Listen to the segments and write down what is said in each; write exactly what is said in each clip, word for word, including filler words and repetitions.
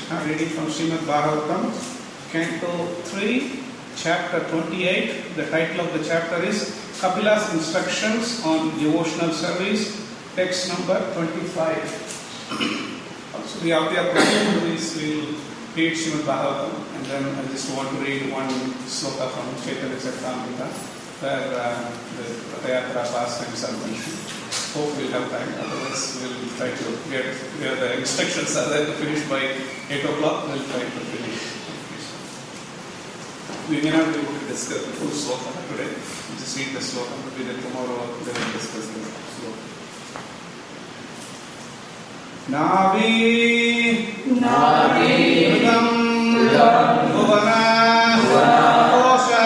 Krishna, reading from Srimad Bhagavatam, Canto three, Chapter twenty-eight. The title of the chapter is Kapila's Instructions on Devotional Service, text number twenty-five. So we have the plan to this, we will read Srimad Bhagavatam, and then I just want to read one sloka from Chaitanya Charitamrita, where uh, the Ratayatra pastimes are mentioned. Hope we'll have time, otherwise we'll try to get where the instructions are there to finish by eight o'clock, we'll try to finish. We may not be able to discuss the full sloka today, we'll just read the sloka, maybe then tomorrow we will discuss the sloka. Navi Navi Udam Udam Bhuvana Kosha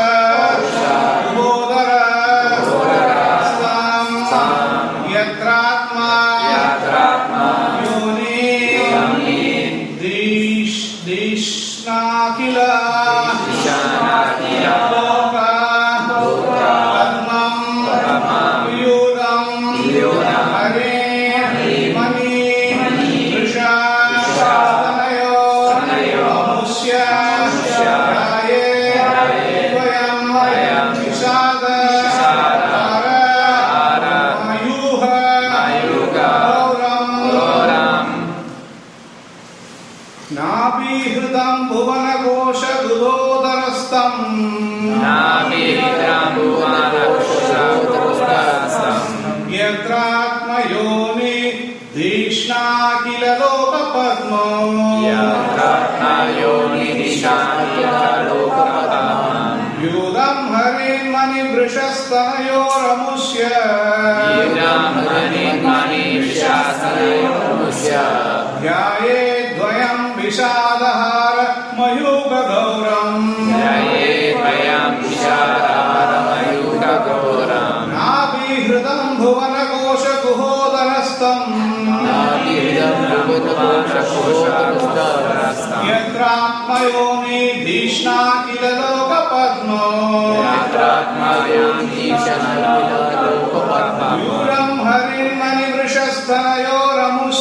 Yaye Dvayam Vishadahara Mayuga Gauram Yaye Dvayam Vishadahara Mayuga Gauram Nabi Hridam Bhuvana Kosha Kuhodarastam Nabi Hridam Bhuvana Kosha Kuhodarastam Yatratmayoni Dishna Kilaloka Padmo Yatratmayoni Dishna Kilaloka Padmo Yuram Harim Mani Vrishastanayor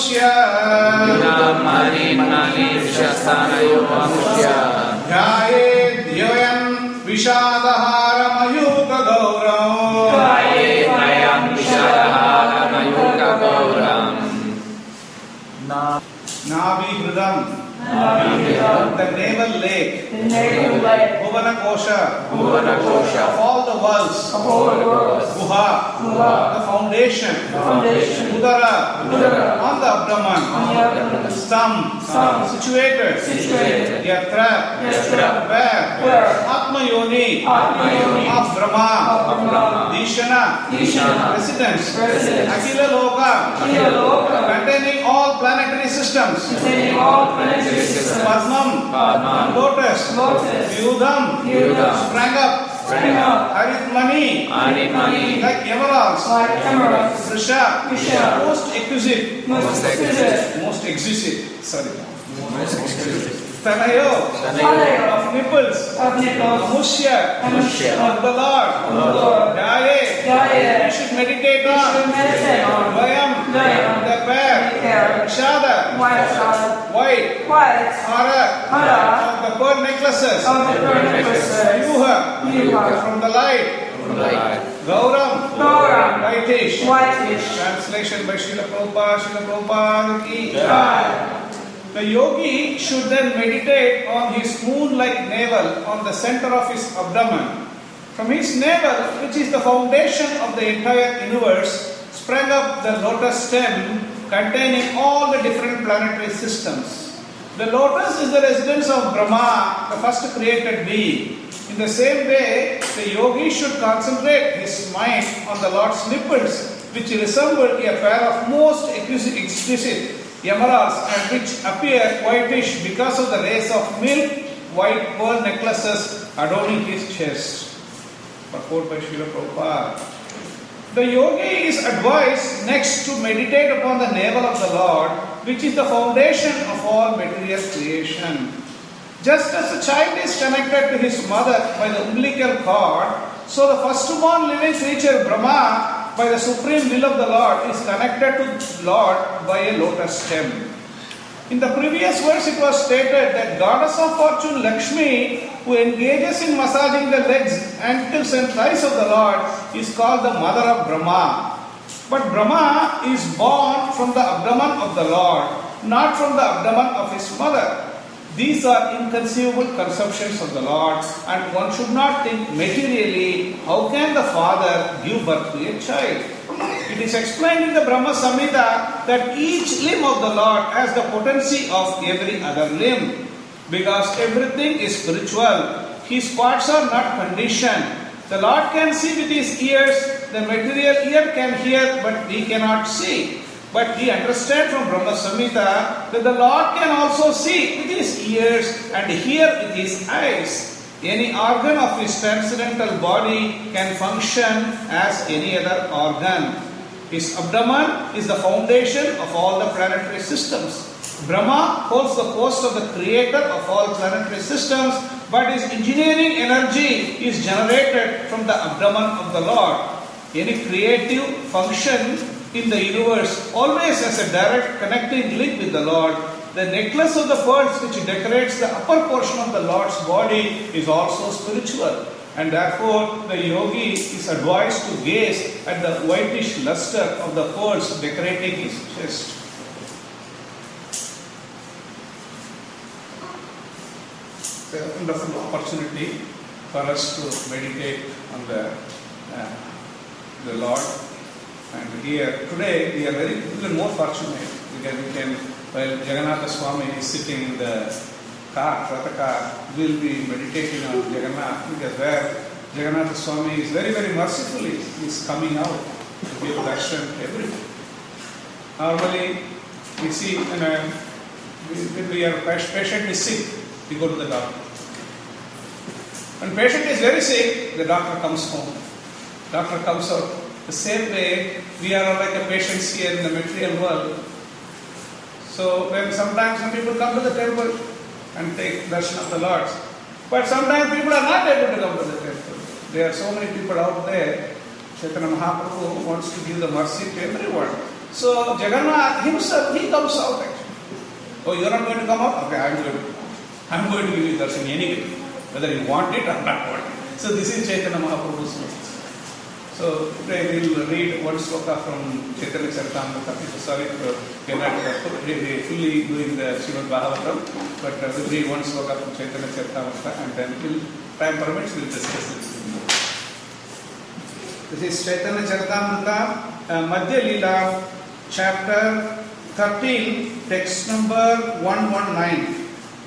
Mani Mani Vishastanayo Amushya Jaya Dhyayam Vishadahara Mayuka Gauram Jaya Dhyayam Vishadahara Mayuka Gauram Navi Hridam the navel lake, the navel lake, Bhuvana Kosha, Bhuvana Kosha, of all the worlds, of all the worlds, Guha, Guha, the foundation, the foundation, Udara, Udara, on the abdomen, on the abdomen, Stam, Stam, situated, situated, Yatra, Yatra, where, where, Atma Yoni, Atma Yoni, of Brahma, of Brahma, Dishana, Dishana, residence, residence, Akila Loka, Akila Loka, containing all planetary systems, containing all planetary Padmam, Padmam, Lotus, Lotus, Yudam, Yudam, sprang up, sprang up, Haritmani, Haritmani, like emeralds, like emeralds, Vrisha, Vrisha, most exquisite, most exquisite, most exquisite, sorry, most exquisite. Tanayo, Tanayo, of nipples, of nipples, Amushya, Amushya, of the Lord, of the Lord, Jaye, Jaye, you should meditate on, should meditate on, Vayam, Vayam, the pair, Shada, white, white, white, Hara, Hara, of the pearl necklaces, of the pearl necklaces, Yuha, Yuha, from the light, from the light, Gauram, Gauram, whitish, whitish, translation by Srila Prabhupada, Srila Prabhupada ki Jai. The yogi should then meditate on his moon-like navel on the center of his abdomen. From his navel, which is the foundation of the entire universe, sprang up the lotus stem containing all the different planetary systems. The lotus is the residence of Brahma, the first created being. In the same way, the yogi should concentrate his mind on the Lord's nipples, which resemble a pair of most exquisite emeralds and which appear whitish because of the rays of milk, white pearl necklaces adorning his chest. Purport by Srila Prabhupada. The yogi is advised next to meditate upon the navel of the Lord, which is the foundation of all material creation. Just as a child is connected to his mother by the umbilical cord, so the firstborn living creature Brahma, by the supreme will of the Lord, is connected to Lord by a lotus stem. In the previous verse it was stated that goddess of fortune Lakshmi, who engages in massaging the legs, ankles and thighs of the Lord, is called the mother of Brahma. But Brahma is born from the abdomen of the Lord, not from the abdomen of his mother. These are inconceivable conceptions of the Lord, and one should not think materially, how can the father give birth to a child? It is explained in the Brahma Samhita that each limb of the Lord has the potency of every other limb. Because everything is spiritual, his parts are not conditioned. The Lord can see with his ears, the material ear can hear, but he cannot see. But we understand from Brahma Samhita that the Lord can also see with his ears and hear with his eyes. Any organ of his transcendental body can function as any other organ. His abdomen is the foundation of all the planetary systems. Brahma holds the post of the creator of all planetary systems, but his engineering energy is generated from the abdomen of the Lord. Any creative function in the universe always has a direct connecting link with the Lord. The necklace of the pearls which decorates the upper portion of the Lord's body is also spiritual, and therefore the yogi is advised to gaze at the whitish luster of the pearls decorating his chest. It's a wonderful opportunity for us to meditate on the uh, the Lord. And here today we are very little more fortunate because we can, while Jagannatha Swami is sitting in the car, Ratha car, we will be meditating on Jagannath, because where Jagannatha Swami is very very mercifully is coming out to give darshan to everyone. Normally we see, you know, when we are patient is sick, we go to the doctor. When patient is very sick, the doctor comes home. Doctor comes out. The same way, we are like a patients here in the material world. So when sometimes some people come to the temple and take darshan of the Lord, but sometimes people are not able to come to the temple. There are so many people out there. Chaitanya Mahaprabhu wants to give the mercy to everyone. So Jagannath himself, he comes out actually. Oh, you are not going to come out? Okay, I am going to come. I am going to give you darshan anyway, whether you want it or not want it. So this is Chaitanya Mahaprabhu's words. So today we will read one sloka from Chaitanya Charitamrita. Sorry for cannot really fully doing the Srimad Bhagavatam, but uh, we'll read one sloka from Chaitanya Charitamrita, and then we'll, time permits, we'll discuss it. This is Chaitanya Charitamrita, uh, Madhya Leela, chapter thirteen, text number one nineteen.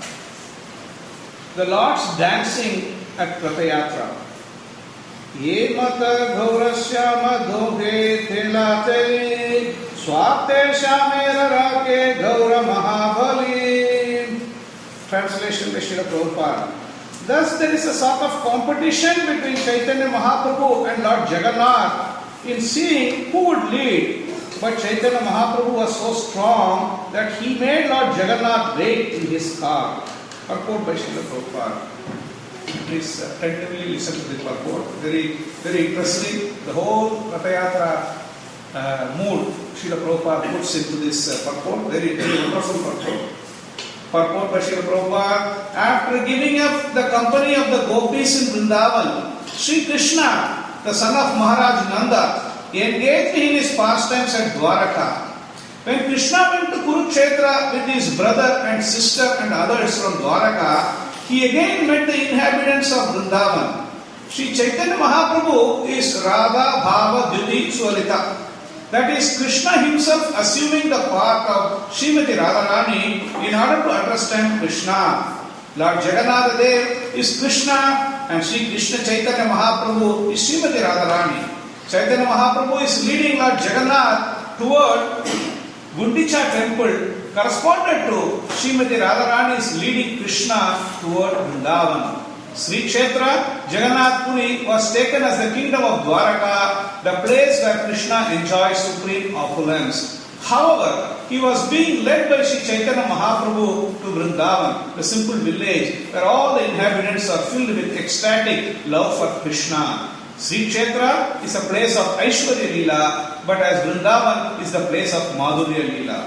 The Lord's dancing at Ratha Yatra. Ye mata gaurasya madhove telate swate shamera rake gaura mahabali. Translation by Srila Prabhupada. Thus there is a sort of competition between Chaitanya Mahaprabhu and Lord Jagannath in seeing who would lead. But Chaitanya Mahaprabhu was so strong that he made Lord Jagannath wait in his car. Purport by Srila Prabhupada. Please attentively listen to this purport. Very, very interesting. The whole Ratha Yatra uh, mood Srila Prabhupada puts into this uh, purport. Very, very wonderful purport. Purport by Srila Prabhupada. After giving up the company of the gopis in Vrindavan, Sri Krishna, the son of Maharaj Nanda, engaged in his pastimes at Dwaraka. When Krishna went to Kurukshetra with his brother and sister and others from Dwaraka, he again met the inhabitants of Vrindavan. Sri Chaitanya Mahaprabhu is Radha Bhava Dhyuti Swalita. That is Krishna himself assuming the part of Srimati Radharani in order to understand Krishna. Lord Jagannath Dev is Krishna and Sri Krishna Chaitanya Mahaprabhu is Srimati Radharani. Chaitanya Mahaprabhu is leading Lord Jagannath toward Gundicha temple, corresponded to Srimati Radharani is leading Krishna toward Vrindavan. Sri Kshetra, Jagannath Puri was taken as the kingdom of Dwaraka, the place where Krishna enjoys supreme opulence. However, he was being led by Sri Chaitanya Mahaprabhu to Vrindavan, the simple village where all the inhabitants are filled with ecstatic love for Krishna. Sri Kshetra is a place of Aishwarya Leela, but as Vrindavan is the place of Madhurya Leela.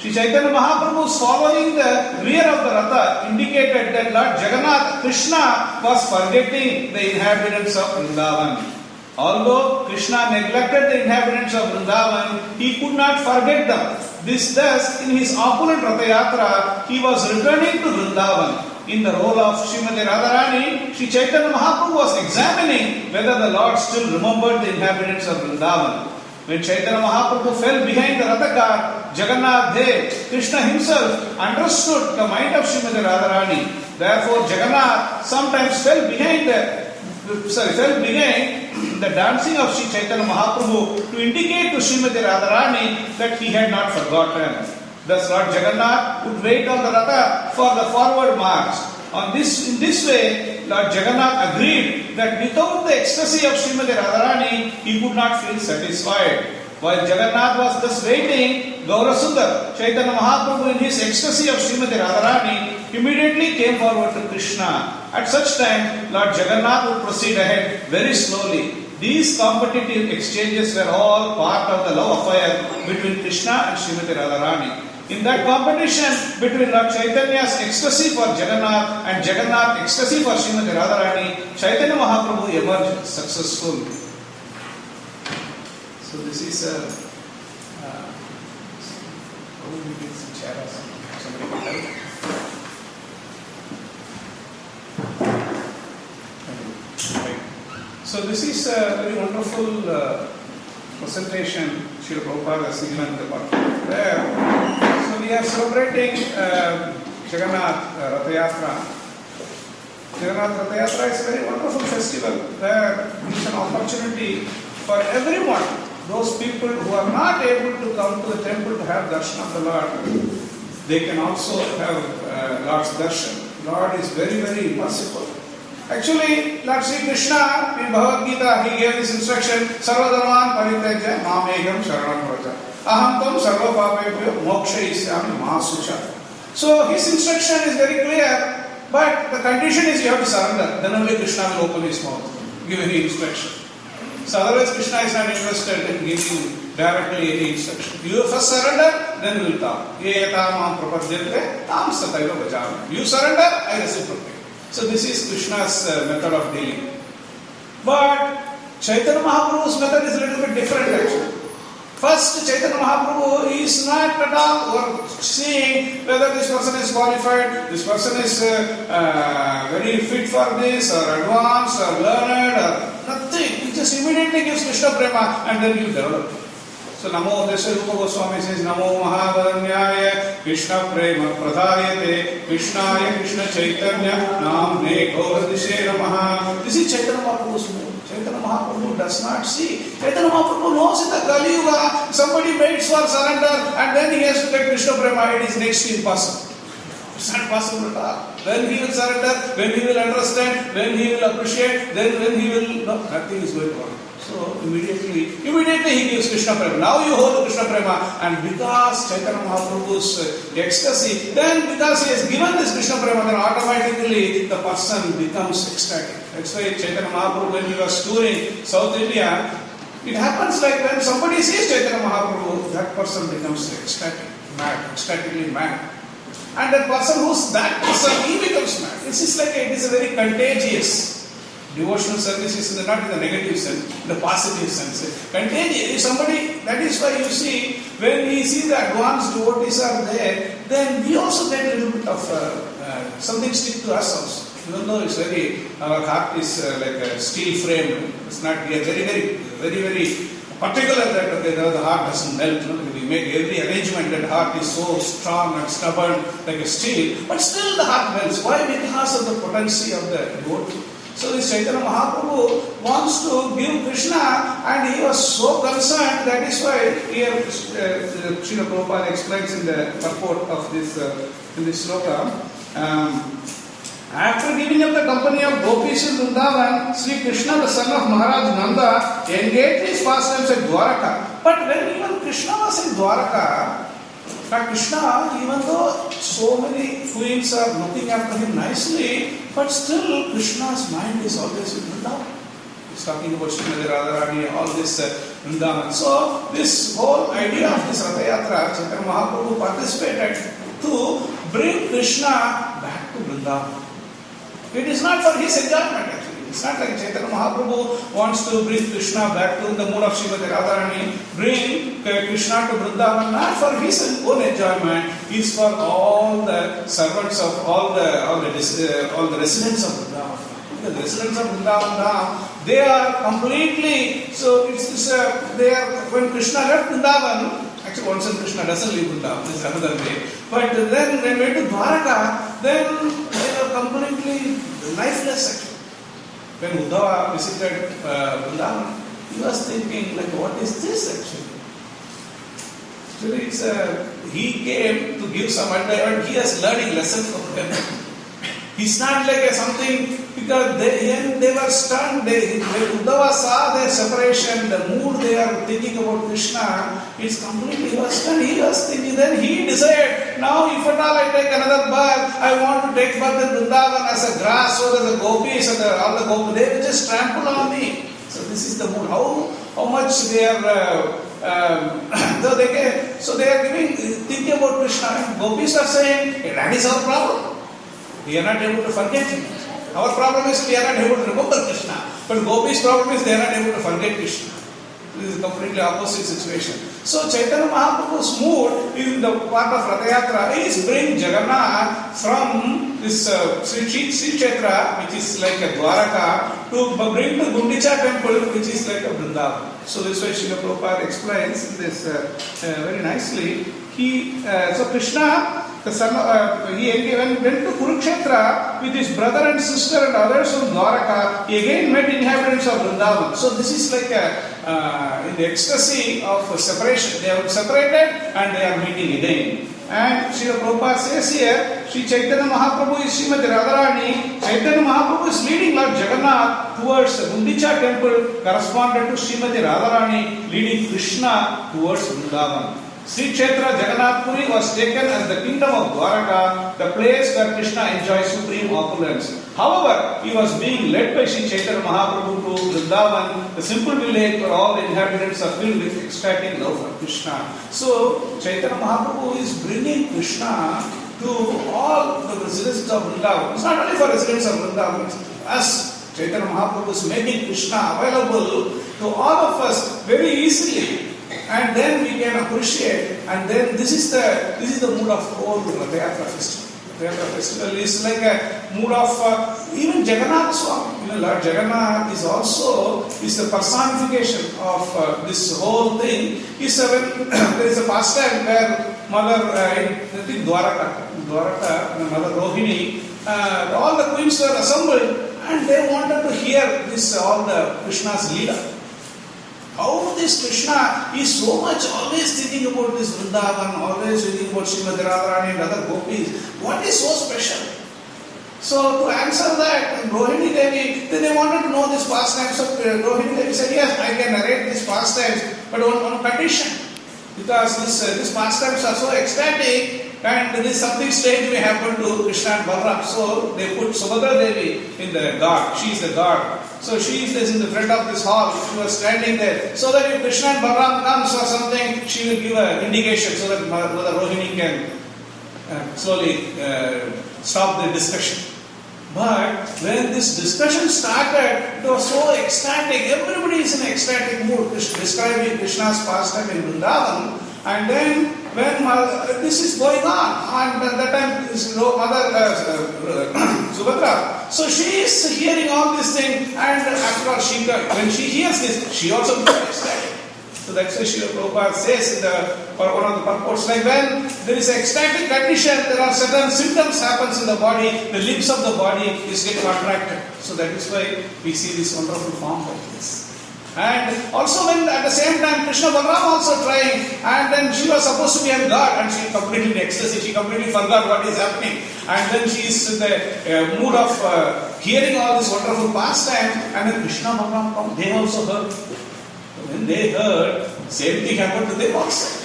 Sri Chaitanya Mahaprabhu following the rear of the Ratha indicated that Lord Jagannath, Krishna, was forgetting the inhabitants of Vrindavan. Although Krishna neglected the inhabitants of Vrindavan, he could not forget them. This thus, in his opulent Ratha Yatra, he was returning to Vrindavan. In the role of Srimati Radharani, Sri Chaitanya Mahaprabhu was examining whether the Lord still remembered the inhabitants of Vrindavan. When Chaitanya Mahaprabhu fell behind the Ratha car, Jagannath Dev, Krishna himself, understood the mind of Srimati Radharani. Therefore, Jagannath sometimes fell behind the, sorry, fell behind the dancing of Sri Chaitanya Mahaprabhu to indicate to Srimati Radharani that he had not forgotten. Thus, Lord Jagannath would wait on the Ratha for the forward march. On this, in this way, Lord Jagannath agreed that without the ecstasy of Srimati Radharani, he could not feel satisfied. While Jagannath was thus waiting, Gaurasundar, Chaitanya Mahaprabhu, in his ecstasy of Srimati Radharani, immediately came forward to Krishna. At such time, Lord Jagannath would proceed ahead very slowly. These competitive exchanges were all part of the love affair between Krishna and Srimati Radharani. In that competition between Lord Chaitanya's ecstasy for Jagannath and Jagannath's ecstasy for Srimati Radharani, Chaitanya Mahaprabhu emerged successful. So this is a... Uh, how will we get some chair or somebody can help? So this is a very wonderful uh, presentation Srila Prabhupada has given about there. So we are celebrating uh, Jagannath uh, Ratha Yatra. Jagannath Ratha Yatra is a very wonderful festival where it's an opportunity for everyone, those people who are not able to come to the temple to have darshan of the Lord, they can also have uh, Lord's darshan. Lord is very, very merciful. Actually, Lord Sri Krishna in Bhagavad Gita, he gave this instruction, Sarva Dharman Parityaja Mamekam Sharanam Vraja. Aham tam sarva papebhyo mokshayishyami ma sucha. So his instruction is very clear, but the condition is you have to surrender. Then only Krishna will open his mouth, give any instruction. So otherwise Krishna is not interested in giving directly any instruction. You first surrender, then we will talk. Ye yatamam prapadyante tam sataiva vajami. You surrender, I reciprocate. So this is Krishna's uh, method of dealing. But Chaitanya Mahaprabhu's method is a little bit different actually. First, Chaitanya Mahaprabhu is not at all or seeing whether this person is qualified, this person is uh, uh, very fit for this, or advanced, or learned, or nothing. He just immediately gives Krishna Prema and then you develop it. So Namo Desa Rupa Goswami says Namo Mahavadanyaya Krishna Prema Pradhayate Krishnaya Krishna Chaitanya Namne Gauradishe Namaha. This is Chaitanya Mahaprabhu's move. Chaitanya Mahaprabhu does not see. Chaitanya Mahaprabhu knows in the Kali Yuga somebody waits for surrender and then he has to get Krishna Prema. It is next to impossible. It's not possible at all. When he will surrender, when he will understand, when he will appreciate, then when he will... No, nothing is going on. So immediately, immediately he gives Krishna Prema. Now you hold Krishna Prema, and because Chaitanya Mahaprabhu's uh, ecstasy, then because he has given this Krishna Prema, then automatically the person becomes ecstatic. That's why Chaitanya Mahaprabhu, when he was touring South India, it happens like when somebody sees Chaitanya Mahaprabhu, that person becomes ecstatic, mad, ecstatically mad. And that person who's that person, he becomes mad. This is like a, it is a very contagious. Devotional service is not in the negative sense, in the positive sense. Contagious. If somebody, that is why you see, when we see the advanced devotees are there, then we also get a little bit of uh, uh, something stick to us also. Even though it's very, our heart is uh, like a steel frame. It's not, we are very, very, very, very particular that okay, the heart doesn't melt. You know, we make every arrangement that heart is so strong and stubborn like a steel, but still the heart melts. Why? Because of the potency of the devotee. So this Chaitanya Mahaprabhu wants to give Krishna, and he was so concerned. That is why here uh, Srila Prabhupada explains in the purport of this uh, in this sloka. Um, After giving up the company of Gopis in Vrindavan, Sri Krishna, the son of Maharaj Nanda, engaged his pastimes at Dwaraka. But when even Krishna was in Dwaraka, now Krishna, even though so many queens are looking after him nicely, but still Krishna's mind is always in Vrindavan. He's talking about Srimati Radharani, all this uh, Vrindavan. So, this whole idea of this Ratha Yatra, Chaitanya Mahaprabhu participated to bring Krishna back to Vrindavan. It is not for his enjoyment actually. It's not like Chaitanya Mahaprabhu wants to bring Krishna back to the mood of Srimati Radharani, bring Krishna to Vrindavan, not for his own enjoyment, it's for all the servants of all the all the, uh, all the residents of Vrindavan. The residents of Vrindavan now, they are completely, so it's this, uh, they are, when Krishna left Vrindavan, actually once in Krishna doesn't leave Vrindavan, this is another way, but then when they went to Dwaraka, then they are completely lifeless actually. When Uddhava visited uh, Vrindavan, he was thinking like, what is this actually? Actually, it's a, he came to give some advice, and he is learning lessons from them. It's not like a something, because they, they were stunned. They, when Uddhava saw their separation, the mood they are thinking about Krishna, it's completely, he was stunned. He was thinking, then he decided, now if at all I take another birth, I want to take birth in Vrindavan as a grass, so that the gopis and the, all the gopis, they will just trample on me. So this is the mood. How, how much they are, uh, um, so, they can, so they are giving, thinking about Krishna. Gopis are saying, hey, that is our problem. We are not able to forget him. Our problem is we are not able to remember Krishna. But Gopi's problem is they are not able to forget Krishna. This is a completely opposite situation. So Chaitanya Mahaprabhu's mood in the part of Ratha Yatra is bring Jagannath from this uh, Sri, Sri Kshetra, which is like a Dwaraka, to bring to Gundicha temple, which is like a Vrindavan. So this way Srila Prabhupada explains this uh, uh, very nicely. He, uh, so Krishna, the son of, uh, he again went to Kurukshetra with his brother and sister and others from Dwaraka. He again met inhabitants of Vrindavan. So this is like a, uh, in the ecstasy of separation. They are separated and they are meeting again. And Srila Prabhupada says here, Sri Chaitanya Mahaprabhu is Srimati Radharani. Chaitanya Mahaprabhu is leading Lord Jagannath towards the Gundicha temple, correspondent to Srimati Radharani, leading Krishna towards Vrindavan. Sri Kshetra Jagannath Puri was taken as the kingdom of Dwaraka, the place where Krishna enjoys supreme opulence. However, he was being led by Sri Chaitanya Mahaprabhu to Vrindavan, the simple village where all the inhabitants are filled with ecstatic love for Krishna. So, Chaitanya Mahaprabhu is bringing Krishna to all the residents of Vrindavan. It's not only for residents of Vrindavan, as Chaitanya Mahaprabhu is making Krishna available to all of us very easily. And then we can appreciate, and then this is the this is the mood of whole Ratha Yatra festival. Ratha Yatra festival is like a mood of uh, even Jagannath Swami. You know, Lord Jagannath is also is the personification of uh, this whole thing. Is uh, when there is a pastime where Mother uh, in, in Dwaraka, Dwaraka, Mother Rohini, uh, all the queens were assembled, and they wanted to hear this uh, all the Krishna's Leela. How this Krishna is so much always thinking about this Vrindavan, always thinking about Srimati Radharani and other gopis. What is so special? So to answer that, Rohini Devi, then they wanted to know this pastimes of Rohini Devi said, yes, I can narrate these pastimes, but on one condition. Because this, uh, these pastimes are so ecstatic, and there is something strange may happen to Krishna and Balaram. So they put Subhadra Devi in the guard. She is the guard. So she is in the front of this hall. She was standing there. So that if Krishna and Balaram comes or something, she will give an indication so that Mother Rohini can uh, slowly uh, stop the discussion. But when this discussion started, it was so ecstatic. Everybody is in ecstatic mood, describing Krishna's pastime in Vrindavan. And then when Mother, this is going on, and at that time is Mother uh, Subhadra. So she is hearing all this thing, and after all, she, when she hears this, she also becomes ecstatic. So that's why Srila Prabhupada says in the, for one of the purports, like when there is ecstatic condition, there are certain symptoms happens in the body, the limbs of the body is get contracted. So that is why we see this wonderful form like this. And also when at the same time Krishna Balaram also trying, and then she was supposed to be on guard, and she completely in ecstasy, she completely forgot what is happening, and then she is in the uh, mood of uh, hearing all this wonderful pastime, and then Krishna Balaram come, they also heard. When they heard, same thing happened to them also.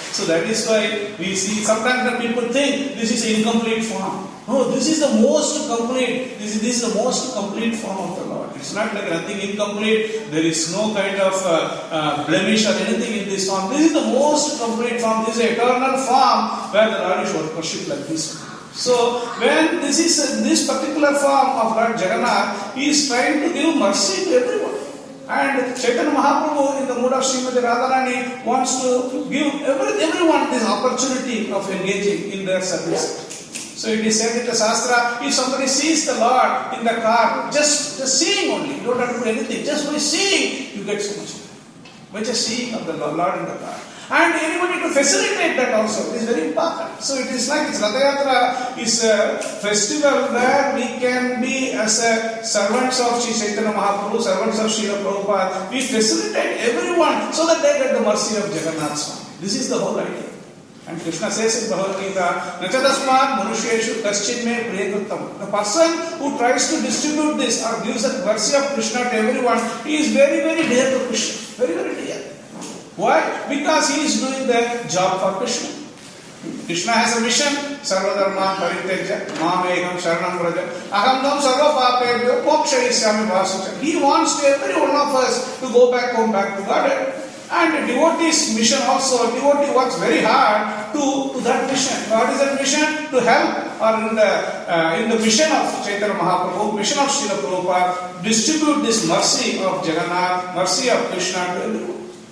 So that is why we see sometimes when people think this is an incomplete form. No, this is the most complete. This is, this is the most complete form of the Lord. It's not like nothing incomplete. There is no kind of uh, uh, blemish or anything in this form. This is the most complete form. This is an eternal form where the Lord is worshipped like this. So when this is uh, this particular form of Lord Jagannath, he is trying to give mercy to everyone. And Chaitanya Mahaprabhu in the mood of Srimati Radharani wants to give every, everyone this opportunity of engaging in their service. So it is said in the Shastra, if somebody sees the Lord in the car, just, just seeing only, you don't have to do anything, just by seeing, you get so much. By just seeing of the Lord in the car. And anybody to facilitate that also, it is very important. So it is like it's Ratha Yatra is a festival where we can be as a servants of Sri Chaitanya Mahaprabhu, servants of Srila Prabhupada, we facilitate everyone so that they get the mercy of Jagannath Swami. This is the whole idea. And Krishna says in Bhagavad Gita, Nachadasmat Manusheshu Kaschinme Priyakuttam. The person who tries to distribute this or gives the mercy of Krishna to everyone, he is very, very dear to Krishna. Very, very dear. Why? Because he is doing the job for Krishna. Krishna has a mission. Sarvadharma Parityaja Mamekam Sharanam Vraja Aham Dam Sarva Papebhyo Mokshayishyami Vasucha. He wants to every one of us to go back home, back to Godhead. And devotee's mission also, devotee works very hard to, to that mission. What is that mission? To help, or in the uh, in the mission of Chaitanya Mahaprabhu, mission of Srila Prabhupada, distribute this mercy of Jagannath, mercy of Krishna to everyone.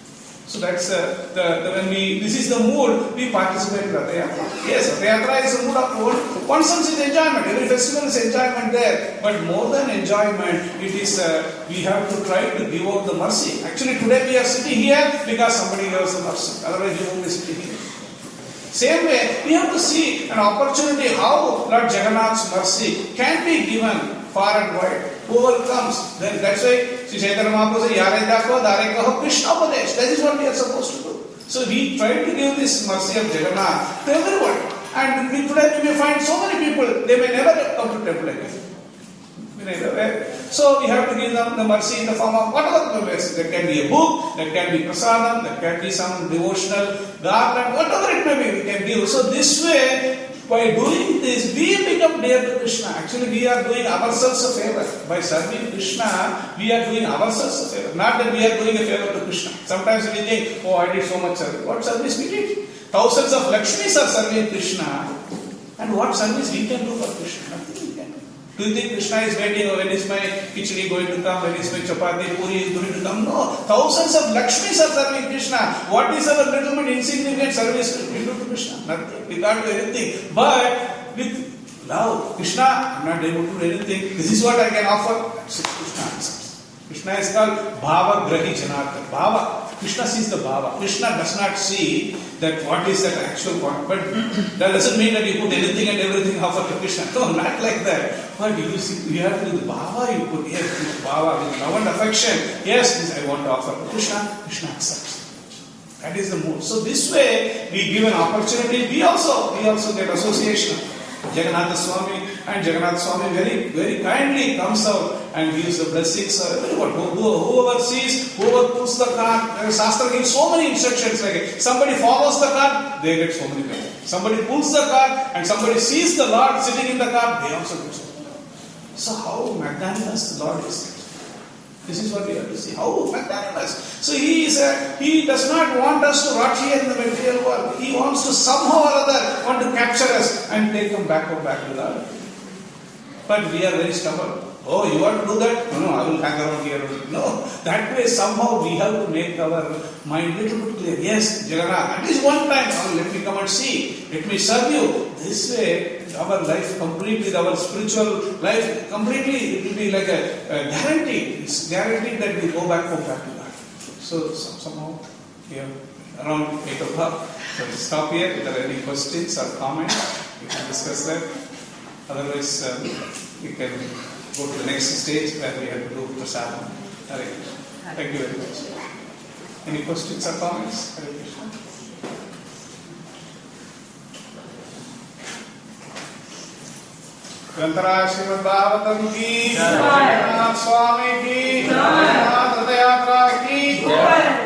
So that's uh, the, the when we this is the mood we participate in Ratha Yatra. Yes, Ratha Yatra is a mood of one. One sense is enjoyment. Every festival is enjoyment there, but more than enjoyment, it is uh, we have to try to give out the mercy. Actually, today we are sitting here because somebody gave us the mercy. Otherwise, we won't be sitting here. Same way, we have to see an opportunity how Lord Jagannath's mercy can be given far and wide. Whoever comes, then that's why Sri Chaitanya Mahaprabhu says, Yaredako, Darekaho, Krishna Upadesh. That is what we are supposed to do. So we try to give this mercy of Jagannath to everyone. And we, today we may find so many people, they may never come to temple again. So we have to give them the mercy in the form of whatever the mercy. There can be a book, there can be prasadam, there can be some devotional garland, whatever it may be, we can give. So this way, by doing this, we become dear to Krishna. Actually, we are doing ourselves a favor. By serving Krishna, we are doing ourselves a favor. Not that we are doing a favor to Krishna. Sometimes we think, oh, I did so much service. What service we did? Thousands of Lakshmis are serving Krishna. And what service we can do for Krishna? Nothing we can do. Do you think Krishna is waiting, oh, when is my khichdi going to come? When is my chapati, puri is going to come? No. Thousands of Lakshmis are serving Krishna. What is our little bit insignificant service we do to Krishna? Nothing. We can't do anything. But with love, Krishna, I'm not able to do anything. This is what I can offer. Krishna answers. Krishna is called Bhava Grahi Janarthan. Bhava. Krishna sees the Bhava. Krishna does not see that what is that actual point. But that doesn't mean that you put anything and everything offer to Krishna. No, not like that. But you see, you have to do the Bhava, you put here with Bhava, with love and affection. Yes, this I want to offer to Krishna. Krishna accepts. That is the mood. So this way, we give an opportunity. We also, we also get association. Jagannath Swami and Jagannath Swami very, very kindly comes out and gives the blessings. Everyone, whoever sees, whoever pulls the cart, Shastra gives so many instructions like it. Somebody follows the cart, they get so many blessings. Somebody pulls the cart and somebody sees the Lord sitting in the cart, they also get so many. So how magnanimous the Lord is. This is what we have to see. How magnanimous. So he is a, he does not want us to rot here in the material world. He wants to somehow or other want to capture us and take them back or back to God. But we are very stubborn. Oh, you want to do that? No, no, I will hang around here. No, that way somehow we have to make our mind a little bit clear. Yes, Jagannath, at least one time, oh, let me come and see. Let me serve you. This way, our life completely, our spiritual life completely, it will be like a, a guarantee. It's guaranteed that we go back home, back to God. So, somehow, here, around eight o'clock. So, we stop here. If there are any questions or comments, we can discuss that. Otherwise, um, we can go to the next stage where we have to do prasadam. Hare Krishna. Thank you very much. Any questions or comments? Hare Krishna. Grantharaj Srimad Bhagavatam ki, Jagannath Swami ki, Jagannath Ratha Yatra ki.